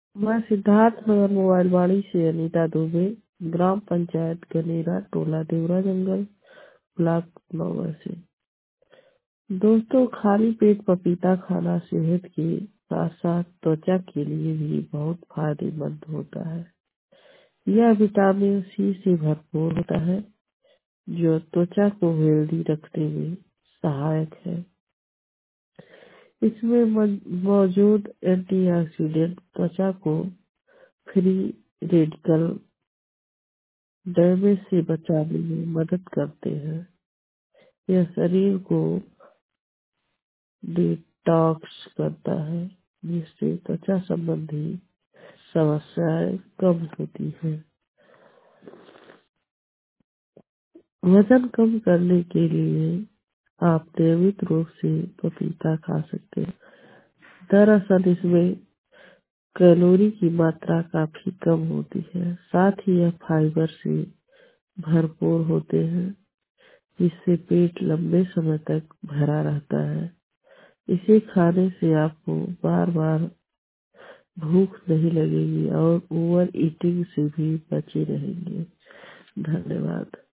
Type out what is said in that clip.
मैं सिद्धार्थ नगर मोबाइलवाड़ी से अनीता दुबे, ग्राम पंचायत गनेरा, टोला देवरा जंगल, ब्लॉक नौगढ़ से। दोस्तों, खाली पेट पपीता खाना सेहत के साथ साथ त्वचा के लिए भी बहुत फायदेमंद होता है। यह विटामिन सी से भरपूर होता है, जो त्वचा को हेल्दी रखने में सहायक है। इसमें मौजूद एंटीऑक्सीडेंट त्वचा को फ्री रेडिकल डैमेज से बचाने में मदद करते हैं। यह शरीर को डिटॉक्स करता है, जिससे त्वचा संबंधी समस्याएं कम होती हैं। वजन कम करने के लिए आप नियमित रूप से पपीता खा सकते हैं। दरअसल इसमें कैलोरी की मात्रा काफी कम होती है, साथ ही यह फाइबर से भरपूर होते हैं, जिससे पेट लंबे समय तक भरा रहता है। इसे खाने से आपको बार बार भूख नहीं लगेगी और ओवर ईटिंग से भी बचे रहेंगे। धन्यवाद।